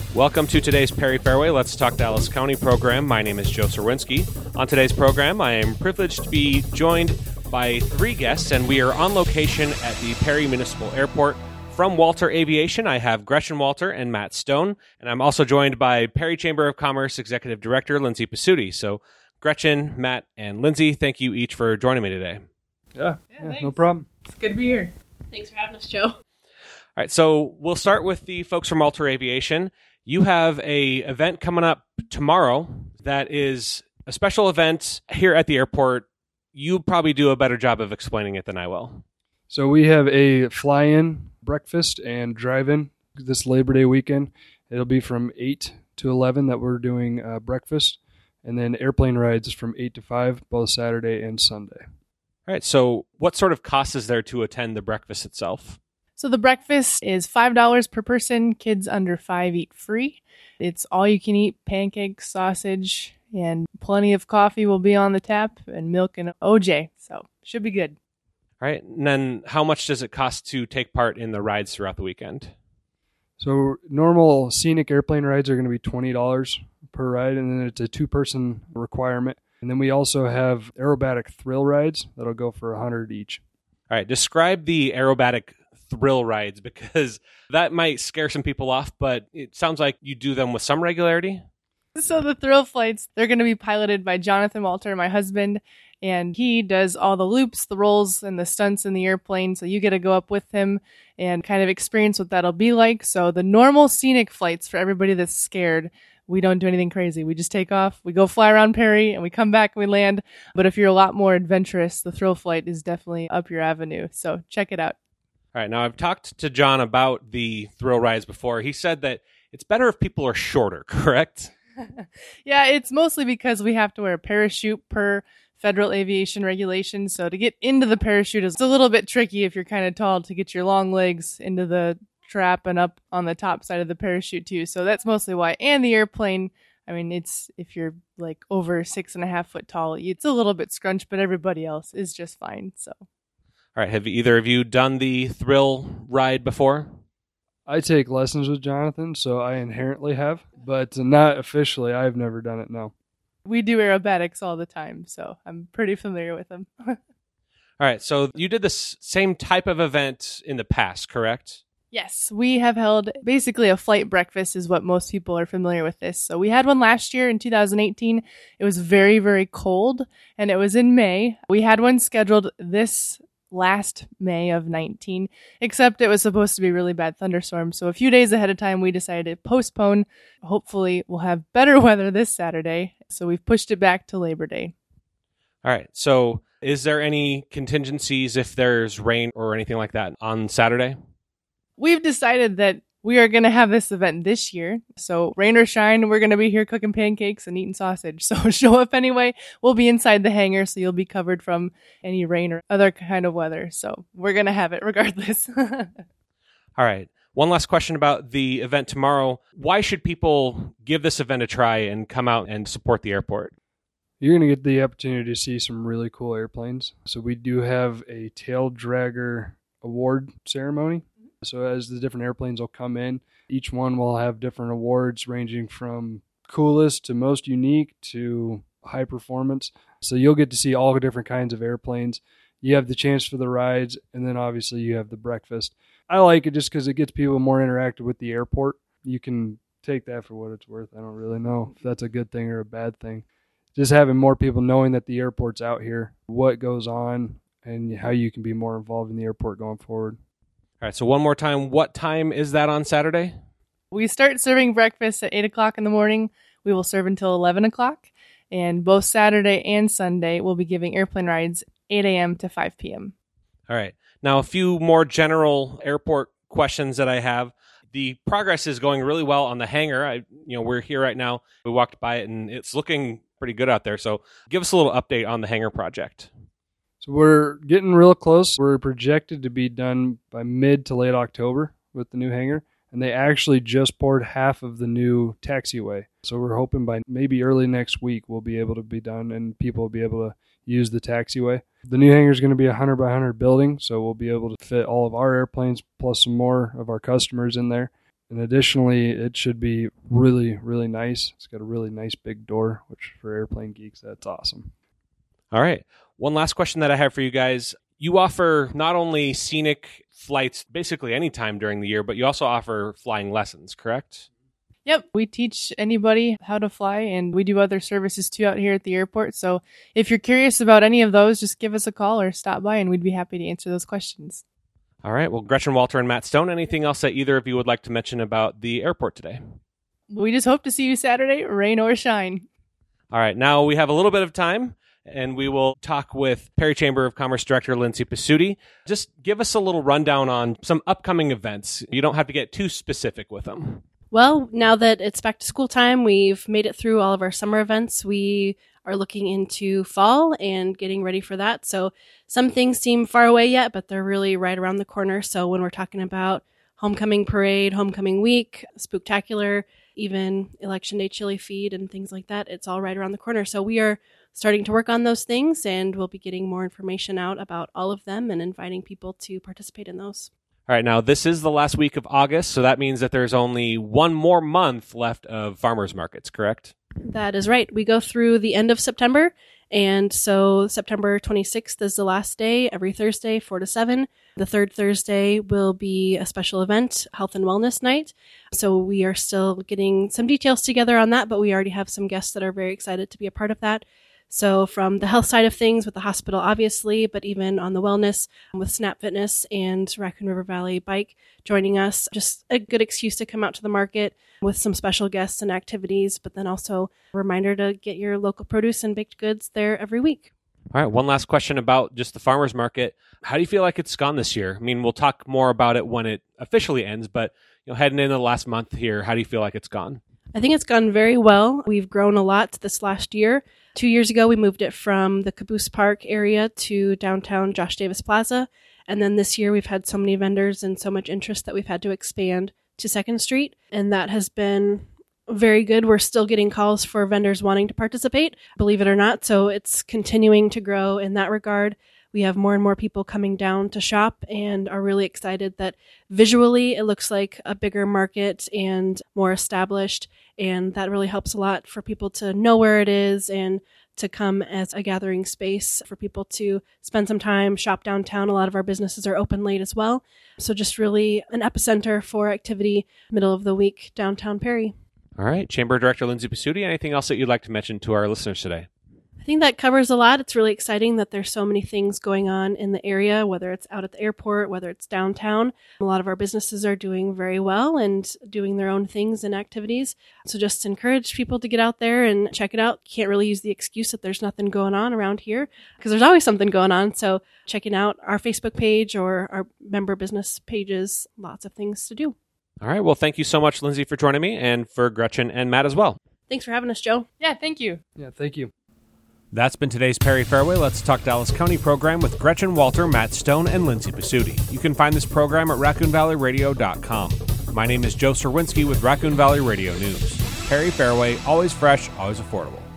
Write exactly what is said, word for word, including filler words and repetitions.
Welcome to today's Perry Fairway Let's Talk Dallas County program. My name is Joe Serwinski. On today's program, I am privileged to be joined by three guests, and we are on location at the Perry Municipal Airport. From Walter Aviation, I have Gretchen Walter and Matt Stone, and I'm also joined by Perry Chamber of Commerce Executive Director Lindsay Pasuti. So, Gretchen, Matt, and Lindsay, thank you each for joining me today. Yeah, yeah, yeah no problem. It's good to be here. Thanks for having us, Joe. All right, so we'll start with the folks from Walter Aviation. You have a event coming up tomorrow that is a special event here at the airport. You probably do a better job of explaining it than I will. So we have a fly-in breakfast and drive-in this Labor Day weekend. It'll be from eight to eleven that we're doing uh, breakfast, and then airplane rides from eight to five, both Saturday and Sunday. All right, so what sort of cost is there to attend the breakfast itself? So the breakfast is five dollars per person. Kids under five eat free. It's all you can eat, pancakes, sausage, and plenty of coffee will be on the tap, and milk and O J. So should be good. All right, and then how much does it cost to take part in the rides throughout the weekend? So normal scenic airplane rides are going to be twenty dollars per ride, and then it's a two-person requirement. And then we also have aerobatic thrill rides that'll go for one hundred dollars each. All right, describe the aerobatic thrill rides, because that might scare some people off, but it sounds like you do them with some regularity. So the thrill flights, they're going to be piloted by Jonathan Walter, my husband, and he does all the loops, the rolls, and the stunts in the airplane. So you get to go up with him and kind of experience what that'll be like. So the normal scenic flights, for everybody that's scared, we don't do anything crazy. We just take off, we go fly around Perry, and we come back and we land. But if you're a lot more adventurous, the thrill flight is definitely up your avenue. So check it out. All right, now I've talked to John about the thrill rides before. He said that it's better if people are shorter, correct? Yeah, it's mostly because we have to wear a parachute per federal aviation regulations. So to get into the parachute is a little bit tricky if you're kind of tall to get your long legs into the trap and up on the top side of the parachute too. So that's mostly why. And the airplane, I mean, it's if you're like over six and a half foot tall, it's a little bit scrunched, but everybody else is just fine. So. All right, have either of you done the thrill ride before? I take lessons with Jonathan, so I inherently have, but not officially. I've never done it, no. We do aerobatics all the time, so I'm pretty familiar with them. All right, so you did this same type of event in the past, correct? Yes, we have held basically a flight breakfast is what most people are familiar with this. So we had one last year in two thousand eighteen. It was very, very cold, and it was in May. We had one scheduled this last May of nineteen, except it was supposed to be a really bad thunderstorm. So a few days ahead of time, we decided to postpone. Hopefully we'll have better weather this Saturday. So we've pushed it back to Labor Day. All right. So is there any contingencies if there's rain or anything like that on Saturday? We've decided that we are going to have this event this year. So rain or shine, we're going to be here cooking pancakes and eating sausage. So show up anyway. We'll be inside the hangar, so you'll be covered from any rain or other kind of weather. So we're going to have it regardless. All right. One last question about the event tomorrow. Why should people give this event a try and come out and support the airport? You're going to get the opportunity to see some really cool airplanes. So we do have a tail dragger award ceremony. So as the different airplanes will come in, each one will have different awards ranging from coolest to most unique to high performance. So you'll get to see all the different kinds of airplanes. You have the chance for the rides, and then obviously you have the breakfast. I like it just because it gets people more interactive with the airport. You can take that for what it's worth. I don't really know if that's a good thing or a bad thing. Just having more people knowing that the airport's out here, what goes on, and how you can be more involved in the airport going forward. All right, so one more time, what time is that on Saturday? We start serving breakfast at eight o'clock in the morning. We will serve until eleven o'clock. And both Saturday and Sunday, we'll be giving airplane rides eight a.m. to five p.m. All right. Now, a few more general airport questions that I have. The progress is going really well on the hangar. I, you know, we're here right now. We walked by it, and it's looking pretty good out there. So give us a little update on the hangar project. So we're getting real close. We're projected to be done by mid to late October with the new hangar. And they actually just poured half of the new taxiway. So we're hoping by maybe early next week we'll be able to be done and people will be able to use the taxiway. The new hangar is going to be a one hundred by one hundred building, so we'll be able to fit all of our airplanes plus some more of our customers in there. And additionally, it should be really, really nice. It's got a really nice big door, which for airplane geeks, that's awesome. All right. One last question that I have for you guys. You offer not only scenic flights basically any time during the year, but you also offer flying lessons, correct? Yep. We teach anybody how to fly, and we do other services too out here at the airport. So if you're curious about any of those, just give us a call or stop by, and we'd be happy to answer those questions. All right. Well, Gretchen Walter and Matt Stone, anything else that either of you would like to mention about the airport today? We just hope to see you Saturday, rain or shine. All right. Now we have a little bit of time, and we will talk with Perry Chamber of Commerce Director Lindsay Pasuti. Just give us a little rundown on some upcoming events. You don't have to get too specific with them. Well, now that it's back to school time, we've made it through all of our summer events. We are looking into fall and getting ready for that. So some things seem far away yet, but they're really right around the corner. So when we're talking about homecoming parade, homecoming week, spooktacular, even election day chili feed and things like that, it's all right around the corner. So we are starting to work on those things, and we'll be getting more information out about all of them and inviting people to participate in those. All right, now this is the last week of August, so that means that there's only one more month left of farmers markets, correct? That is right. We go through the end of September, and so September twenty-sixth is the last day, every Thursday, four to seven. The third Thursday will be a special event, Health and Wellness Night. So we are still getting some details together on that, but we already have some guests that are very excited to be a part of that. So from the health side of things with the hospital, obviously, but even on the wellness with Snap Fitness and Raccoon River Valley Bike joining us, just a good excuse to come out to the market with some special guests and activities, but then also a reminder to get your local produce and baked goods there every week. All right, one last question about just the farmers market. How do you feel like it's gone this year? I mean, we'll talk more about it when it officially ends, but you know, heading into the last month here, how do you feel like it's gone? I think it's gone very well. We've grown a lot this last year. Two years ago, we moved it from the Caboose Park area to downtown Josh Davis Plaza. And then this year, we've had so many vendors and so much interest that we've had to expand to Second Street. And that has been very good. We're still getting calls for vendors wanting to participate, believe it or not. So it's continuing to grow in that regard. We have more and more people coming down to shop and are really excited that visually it looks like a bigger market and more established. And that really helps a lot for people to know where it is and to come as a gathering space for people to spend some time, shop downtown. A lot of our businesses are open late as well. So just really an epicenter for activity middle of the week downtown Perry. All right. Chamber Director Lindsay Pasuti, anything else that you'd like to mention to our listeners today? I think that covers a lot. It's really exciting that there's so many things going on in the area, whether it's out at the airport, whether it's downtown. A lot of our businesses are doing very well and doing their own things and activities. So just encourage people to get out there and check it out. Can't really use the excuse that there's nothing going on around here because there's always something going on. So checking out our Facebook page or our member business pages, lots of things to do. All right. Well, thank you so much, Lindsay, for joining me, and for Gretchen and Matt as well. Thanks for having us, Joe. Yeah, thank you. Yeah, thank you. That's been today's Perry Fairway Let's Talk Dallas County program with Gretchen Walter, Matt Stone, and Lindsay Pasuti. You can find this program at raccoon valley radio dot com. My name is Joe Serwinski with Raccoon Valley Radio News. Perry Fairway, always fresh, always affordable.